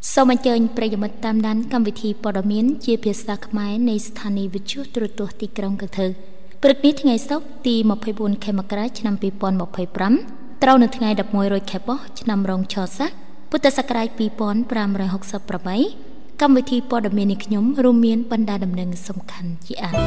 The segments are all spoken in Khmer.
សូមអញ្ជើញប្រិយមិត្តតាមដានកម្មវិធីព័ត៌មានជាភាសាខ្មែរនៃស្ថានីយ៍វិទ្យុទូរទស្សន៍ទីក្រុងកន្ធើព្រឹកនេះថ្ងៃសុក្រទី24ខែមករាឆ្នាំ2025ត្រូវនៅថ្ងៃ11រោចខែបុស្សឆ្នាំរោងឆស័កពុទ្ធសករាជ2568កម្មវិធីព័ត៌មាននេះខ្ញុំរួមមានបណ្ដាដំណឹងសំខាន់ជាអាច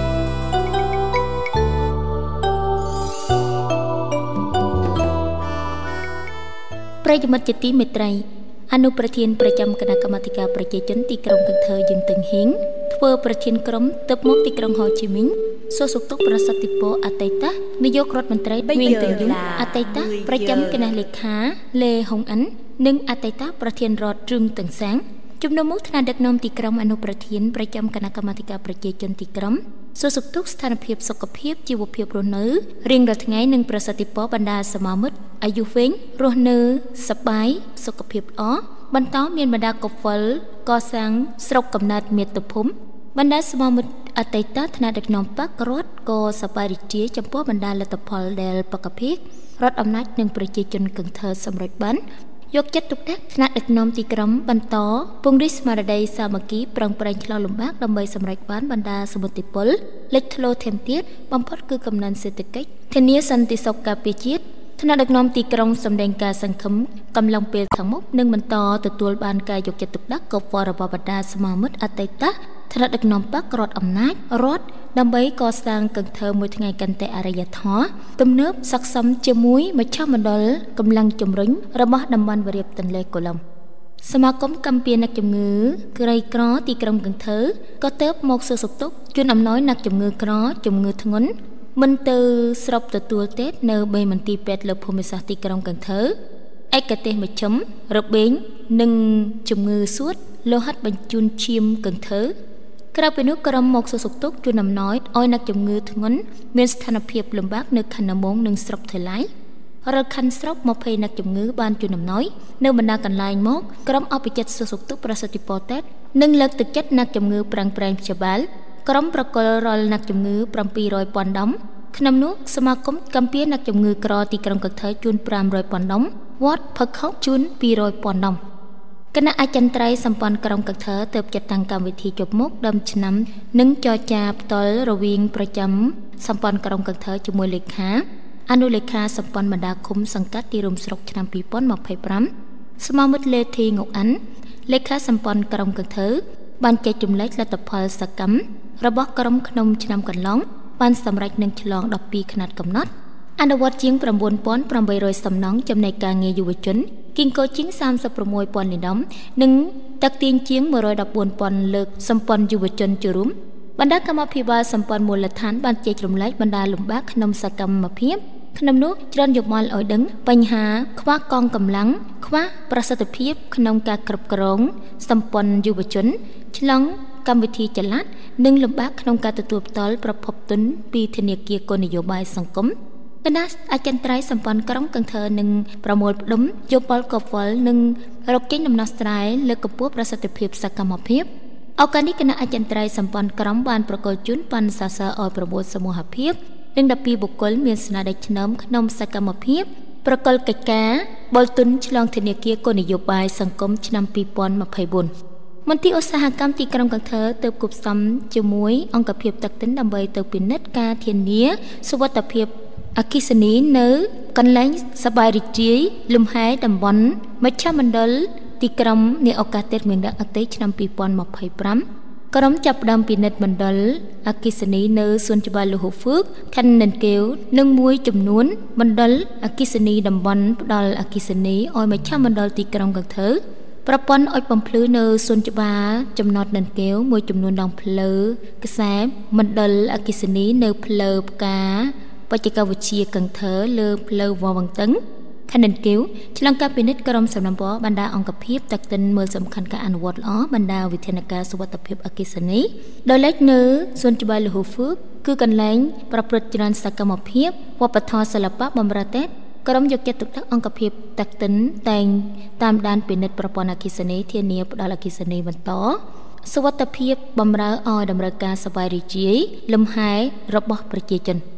ប្រិយមិត្តជាទីមេត្រីអនុប្រធានប្រចាំគណៈកម្មាធិការប្រជាជនទីក្រុងកន្ធើយើងតឹងហ៊ីងធ្វើប្រធានក្រុមទៅមកទីក្រុងហូជីមីញសួរសុខទុក្ខប្រសិទ្ធិពរអតីតនាយករដ្ឋមន្ត្រីវៀងតឹងយូអតីតប្រចាំគណៈលេខាលេហុងអិននិងអតីតប្រធានរដ្ឋទ្រឹងតឹងសាំងជំនុំមុខថ្នាក់ដឹកនាំទីក្រុងអនុប្រធានប្រចាំគណៈកម្មាធិការប្រជាជនទីក្រុងសួរសុខទុក្ខស្ថានភាពសុខភាពជីវភាពរស់នៅរៀងរាល់ថ្ងៃនិងប្រសិទ្ធិពរបណ្ដាសមាមិត្តអាយុវែងរស់នៅសប្បាយសុខភាពល្អបន្តមានបណ្ដាកុវលកសាងស្រុកកំណើតមាតុភូមិបណ្ដាសមាមិត្តអតីតថ្នាក់ដឹកនាំបករដ្ឋក៏សប្បាយរីករាយចំពោះបណ្ដាលទ្ធផលដែលបកភិករដ្ឋអំណាចនិងប្រជាជនកន្ធើសម្រេចបានយកចិត្តទុកដាក់ថ្នាក់ដឹកនាំទីក្រុងបន្តពង្រីកស្មារតីសាមគ្គីប្រឹងប្រែងឆ្លងលំបាកដើម្បីសម្រេចបានបណ្ដាសមិទ្ធផលលេចធ្លោថែមទៀតបំផុតគឺកំណើនសេដ្ឋកិច្ចធានាសន្តិសុខការពារជាតិថ្នាក់ដឹកនាំទីក្រុងសម្ដែងការសង្ឃឹមកំឡុងពេលខាងមុខនឹងបន្តទទួលបានការយកចិត្តទុកដាក់កបរបស់បណ្ដាសមាមិត្តអតីតថ្នាក់ដឹកនាំបករដ្ឋអំណាចរដ្ឋដើម្បីកសាងកន្ធើមួយថ្ងៃកាន់តែអរិយធម៌ទំនើបស័ក្តិសមជាមួយមជ្ឈមណ្ឌលកម្លាំងជំរុញរបស់តំបន់វារីបទន្លេកូឡុំសមាគមកម្ពុជាអ្នកជំងឺក្រីក្រទីក្រុងកន្ធើក៏ទៅមកសួរសុខទុក្ខជូនអំណោយអ្នកជំងឺក្រជំងឺធ្ងន់មិនទៅស្រុកទទួលទេនៅបីមន្ទីរពេទ្យលើភូមិសាស្ត្រទីក្រុងកន្ធើឯកទេសមជ្ឈិមរបេងនិងជំងឺសួតលោហិតបញ្ជូនឈាមកន្ធើក្រៅពីនោះក្រុមមកសួរសុខទុក្ខជូនអំណោយឲ្យអ្នកជំងឺធ្ងន់មានស្ថានភាពលំបាកនៅខណ្ឌណាមងនិងស្រុកថៃឡៃរាល់ខណ្ឌស្រុក20អ្នកជំងឺបានជូនអំណោយនៅបណ្ដាកន្លែងមកក្រុមអភិចិត្តសួរសុខទុក្ខប្រសិទ្ធិពរទេនិងលើកទឹកចិត្តអ្នកជំងឺប្រាំងប្រែងព្យាបាលក្រុមប្រកុលរាល់អ្នកជំងឺ700ពាន់ដុំក្នុងនោះសមាគមកម្ពុជាអ្នកជំងឺក្រទីក្រុងកន្ធើជូន500ពាន់ដុំវត្តផឹកខុកជូន200ពាន់ដុំគណៈអចិន្ត្រៃយ៍សម្ព័ន្ធក្រុងកន្ធើទើបចាត់តាំងកម្មវិធីជប់មុខដើមឆ្នាំនិងចរចាផ្ទាល់រវាងប្រចាំសម្ព័ន្ធក្រុងកន្ធើជាមួយលេខាអនុលេខាសម្ព័ន្ធបណ្ដាឃុំសង្កាត់ទីរួមស្រុកឆ្នាំ2025ស្មាមិត្តលេធីងុកអានលេខាសម្ព័ន្ធក្រុងកន្ធើបានចែកចម្លែកលទ្ធផលសកម្មរបស់ក្រុមក្នុងឆ្នាំកន្លងបានសម្រេចនឹងឆ្លង12ខ្នាតកំណត់អនុវត្តជាង 9800 សំណង់ចំណែកការងារយុវជនគីងកូជាង 36,000 លានដុំនិងតាក់ទាញជាង 114,000 លើកសម្ព័ន្ធយុវជនចូលរួមបណ្ដាកម្មភិបាលសម្ព័ន្ធមូលដ្ឋានបានចែករំលែកបណ្ដាលំបាកក្នុងសកម្មភាពក្នុងនោះច្រើនយកមកឲ្យដឹងបញ្ហាខ្វះកងកម្លាំងខ្វះប្រសិទ្ធភាពក្នុងការគ្រប់គ្រងសម្ព័ន្ធយុវជនឆ្លងកម្មវិធីចល័តនិងលំបាកក្នុងការទទួលផ្ទាល់ប្រភពទុនពីធនាគារគោលនយោបាយសង្គមគណៈអចិន្ត្រៃយ៍សម្ព័ន្ធក្រុងកន្ធើនឹងប្រមូលផ្ដុំយោបល់កវលនិងរកចេញដំណោះស្រាយលើកកម្ពស់ប្រសិទ្ធភាពសកម្មភាពឱកាសនេះគណៈអចិន្ត្រៃយ៍សម្ព័ន្ធក្រុងបានប្រកល់ជូនប័ណ្ណសរសើរឲ្យ9សមូហភាពនិង12បុគ្គលមានស្នាដៃឆ្នើមក្នុងសកម្មភាពប្រកល់កិច្ចការបលទុនឆ្លងធនាគារគោលនយោបាយសង្គមឆ្នាំ2024មន្ទីរឧស្សាហកម្មទីក្រុងកន្ធើទើបគប់សំជាមួយអង្គភាពទឹកទិនដើម្បីទៅពិនិត្យការធានាសុវត្ថិភាពអគ្គិសនីនៅកន្លែងសប្បាយរីករាយលំហែតំបន់មជ្ឈមណ្ឌលទីក្រុងនាឱកាសតេរមានអតីតឆ្នាំ2025ក្រុមចាប់ផ្ដើមពិនិត្យមណ្ឌលអគ្គិសនីនៅសួនច្បារលូហូហ្វឺកខណ្ឌនិនកែវនិងមួយចំនួនមណ្ឌលអគ្គិសនីតំបន់ផ្ដល់អគ្គិសនីឲ្យមជ្ឈមណ្ឌលទីក្រុងកន្ធើប្រព័ន្ធអុចបំភ្លឺនៅសួនច្បារចំណតនិនកែវមួយចំនួនដងផ្លូវខ្សែមណ្ឌលអគ្គិសនីនៅផ្លូវផ្កាបច្ចេកវិទ្យាកន្ធើលើផ្លូវវ៉ាវ៉ាងតឹងខណ្ឌនិនកែវឆ្លងការពិនិត្យក្រុមសំណពរបណ្ដាអង្គភាពតាក់ទិនមើលសំខាន់ការអនុវត្តល្អបណ្ដាវិធានការសុវត្ថិភាពអគ្គិសនីដោយឡែកនៅសួនច្បារលូហូហ្វឺកគឺកន្លែងប្រព្រឹត្តច្រើនសកម្មភាពវប្បធម៌សិល្បៈបម្រើទេក្រុមយកចិត្តទុកដាក់អង្គភាពតាក់ទិនតែងតាមដានពិនិត្យប្រព័ន្ធអគ្គិសនីធានាផ្ដល់អគ្គិសនីបន្តសុវត្ថិភាពបម្រើឲ្យតម្រូវការសប្បាយរីករាយលំហែរបស់ប្រជាជន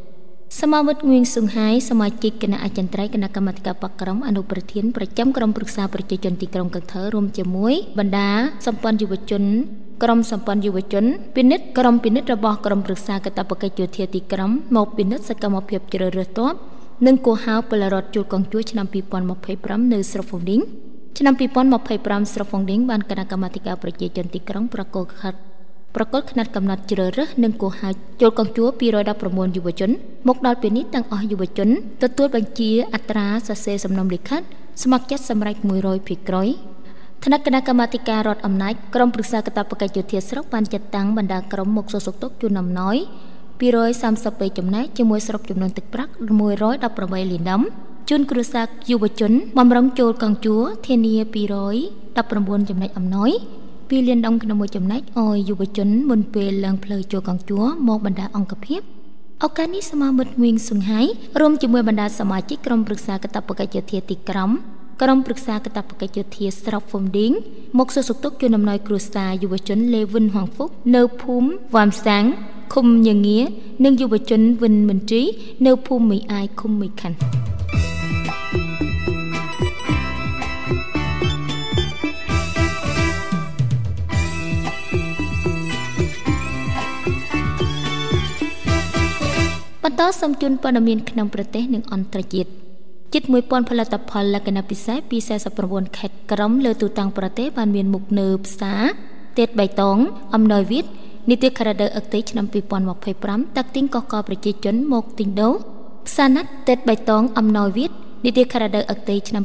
សមាមិត្តងឿងសុងហាយសមាជិកគណៈអចិន្ត្រៃយ៍គណៈកម្មាធិការបកក្រុមអនុប្រធានប្រចាំក្រុមប្រឹក្សាប្រជាជនទីក្រុងកន្ធររួមជាមួយបណ្ដាសម្ព័ន្ធយុវជនក្រុមសម្ព័ន្ធយុវជនពិនិត្យក្រុមពិនិត្យរបស់ក្រុមប្រឹក្សាកាតព្វកិច្ចយោធាទីក្រុងមកពិនិត្យសកម្មភាពជ្រើសរើសទ័ពនិងគូហៅពលរដ្ឋជួលកងជួរឆ្នាំ2025នៅស្រុកហ្វូងឌីងឆ្នាំ2025ស្រុកហ្វូងឌីងបានគណៈកម្មាធិការប្រជាជនទីក្រុងប្រកល់ខិតកំណត់ជ្រើសរើសនិងគូហៅចូលកងជួរ219យុវជនមកដល់ពេលនេះទាំងអស់យុវជនទទួលបញ្ជាអត្រាសរសេរសំណុំលិខិតស្ម័គ្រចិត្តសម្រេច100%ភាគរយថ្នាក់គណៈកម្មាធិការរដ្ឋអំណាចក្រុមប្រឹក្សាកាតព្វកិច្ចយោធាស្រុកបានចាត់តាំងបណ្ដាក្រុមមកសួរសុខទុក្ខជូនអំណោយ232ចំណែកជាមួយស្របចំនួនទឹកប្រាក់118លានដុល្លារជូនគ្រួសារយុវជនបំរុងចូលកងជួរធានា219ចំណែកអំណោយ2លានដុល្លារក្នុងមួយចំណែកឲ្យយុវជនមុនពេលឡើងផ្លូវចូលកងជួរមកបណ្ដាអង្គភាពឱកាសនេះសមាមិត្តងឿងសុងហាយរួមជាមួយបណ្ដាសមាជិកក្រុមប្រឹក្សាកាតព្វកិច្ចយោធាទីក្រុងក្រុមប្រឹក្សាកាតព្វកិច្ចយោធាស្រុកហ្វូងឌីងមកសួរសុខទុក្ខជូនអំណោយគ្រួសារយុវជនលេវិនហងហ្វុកនៅភូមិវ៉ាមសាំងឃុំញងានិងយុវជនវិនមន្ត្រីនៅភូមិមីអាយឃុំមីខាន់បន្តសូមជូនព័ត៌មានក្នុងប្រទេសនិងអន្តរជាតិជិត 1000 ផលិតផលលក្ខណៈពិសេសពី49ខេត្តក្រុងលើទូទាំងប្រទេសបានមានមុខនៅផ្សារទេតបៃតងអំណោយវិទ្យនីតិខរដូវអុកទេសឆ្នាំ2025តាក់ទាញកកប្រជាជនមកទិញដូរផ្សារណាត់ទេតបៃតងអំណោយវិទ្យនីតិខរដូវអុកទេសឆ្នាំ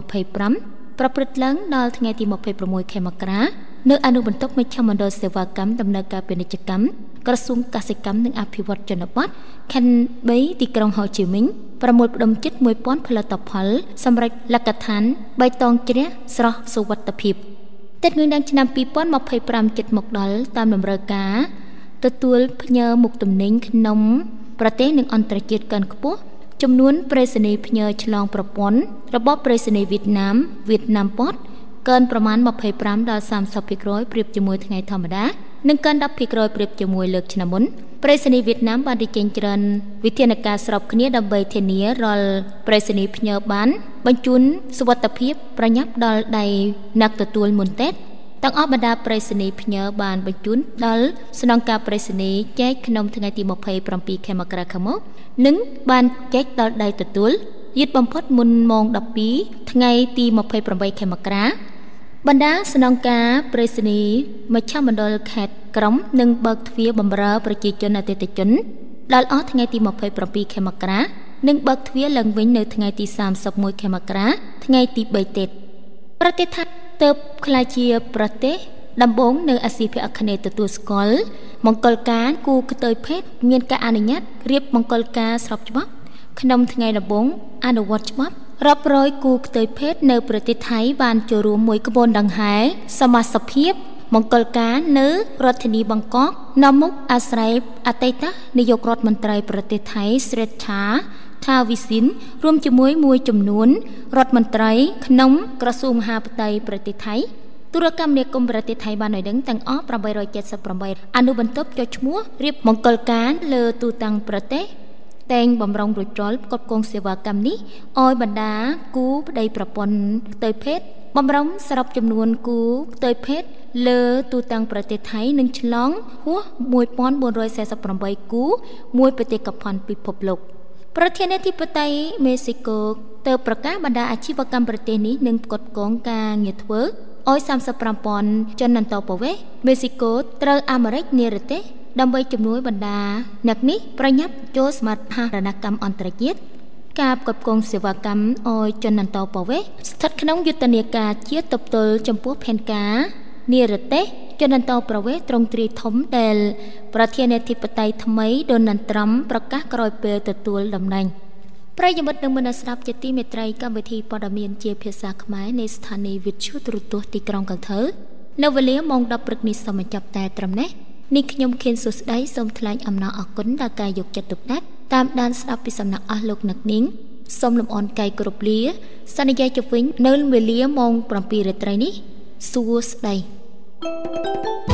2025ប្រព្រឹត្តឡើងដល់ថ្ងៃទី26ខែមករានៅអនុបន្ទប់មជ្ឈមណ្ឌលសេវាកម្មដំណើរការពាណិជ្ជកម្មក្រសួងកសិកម្មនិងអភិវឌ្ឍជនបទខណ្ឌ3ទីក្រុងហូជីមិញប្រមូលផ្ដុំជិត 1000 ផលិតផលសម្រាប់លក្ខខណ្ឌបៃតងជ្រះស្រស់សុវត្ថិភាពតេតងឿងដាំងឆ្នាំ2025ជិតមកដល់តាមតម្រូវការទទួលផ្ញើមុខទំនិញក្នុងប្រទេសនិងអន្តរជាតិកើនខ្ពស់ចំនួនប្រេសនីផ្ញើឆ្លងប្រព័ន្ធរបបប្រេសនីវៀតណាមប៉ុតកើនប្រមាណ25ដល់30%ប្រៀបជាមួយថ្ងៃធម្មតានិងកើន10%ប្រៀបជាមួយលើកឆ្នាំមុនប្រេសនីវៀតណាមបានរៀបចេញច្រើនវិធានការស្របគ្នាដើម្បីធានារាល់ប្រេសនីផ្ញើបានបញ្ជូនសុវត្ថិភាពប្រញាប់ដល់ដៃអ្នកទទួលមុនតេតទាំងអស់បណ្ដាប្រេសនីផ្ញើបានបញ្ជូនដល់ស្នងការប្រេសនីចែកក្នុងថ្ងៃទី27ខែមករាខាងមុខនិងបានចែកដល់ដៃទទួលយឺតបំផុតមុនម៉ោង12ថ្ងៃទី28ខែមករាបណ្ដាស្នងការប្រេសនីមជ្ឈមណ្ឌលខេត្តក្រុមនិងបើកទ្វារបម្រើប្រជាជនអតិថិជនដល់អស់ថ្ងៃទី27ខែមករានិងបើកទ្វារឡើងវិញនៅថ្ងៃទី31ខែមករាថ្ងៃទី3តេតប្រទេសថៃទើបក្លាយជាប្រទេសដំបូងនៅអាស៊ីភាគអាគ្នេយ៍ទទួលស្គាល់មង្គលការគូខ្ទើយភេទមានការអនុញ្ញាតរៀបមង្គលការស្របច្បាប់ក្នុងថ្ងៃដំបូងអនុវត្តច្បាប់រាប់រយគូខ្ទើយភេទនៅប្រទេសថៃបានចូលរួមមួយក្បួនដង្ហែសមាសភាពមង្គលការនៅរដ្ឋធានីបាងកកនាំមុខអាស្រ័យអតីតនាយករដ្ឋមន្ត្រីប្រទេសថៃស្រីថាវិសិនរួមជាមួយមួយចំនួនរដ្ឋមន្ត្រីក្នុងក្រសួងមហាផ្ទៃប្រទេសថៃទូរគមនាគមន៍ប្រទេសថៃបានឲ្យដឹងទាំងអស់878អនុបន្ទប់ចុះឈ្មោះរៀបមង្គលការលើទូទាំងប្រទេសតែងបំរុងរួចរាល់ផ្គត់ផ្គង់សេវាកម្មនេះឲ្យបណ្ដាគូប្តីប្រពន្ធផ្ទៃភេទបំរុងសរុបចំនួនគូផ្ទៃភេទលើទូទាំងប្រទេសថៃនឹងឆ្លងហួស1448គូមួយបេតិកភណ្ឌពិភពលោកប្រធានាធិបតីមេស៊ីកូទើបប្រកាសបណ្ដាអាជីវកម្មប្រទេសនេះនឹងផ្គត់ផ្គង់ការងារធ្វើឲ្យ 35,000 ជនអន្តោប្រវេសន៍មេស៊ីកូត្រូវអាមេរិកនិរទេសដើម្បីជំនួយបណ្ដាអ្នកនេះប្រញាប់ចូលសមាហរណកម្មអន្តរជាតិការផ្គត់ផ្គង់សេវាកម្មឲ្យជនអន្តោប្រវេសន៍ស្ថិតក្នុងយុទ្ធនាការជាតិទប់ទល់ចំពោះផែនការនិរទេសជនអន្តោប្រវេសន៍ទ្រង់ទ្រាយធំដែលប្រធានាធិបតីថ្មីដូណាល់ត្រាំប្រកាសក្រោយពេលទទួលតំណែងប្រិយមិត្តនិងមនស្សស្ដាប់ជាទីមេត្រីកម្មវិធីព័ត៌មានជាភាសាខ្មែរនៃស្ថានីយ៍វិទ្យុទូរទស្សន៍ទីក្រុងកន្ធរនៅវេលាម៉ោង 10 ព្រឹកនេះសូមបញ្ចប់តែត្រឹមនេះនេះខ្ញុំខៀនសុស្ដីសូមថ្លែងអំណរអគុណដល់ការយកចិត្តទុកដាក់តាមដានស្ដាប់ពីសំណាក់អស់លោកអ្នកនាងសូមលំអរកាយគោរពលាសន្យាជប់វិញនៅវេលាម៉ោង 7 រាត្រីនេះសួស្ដី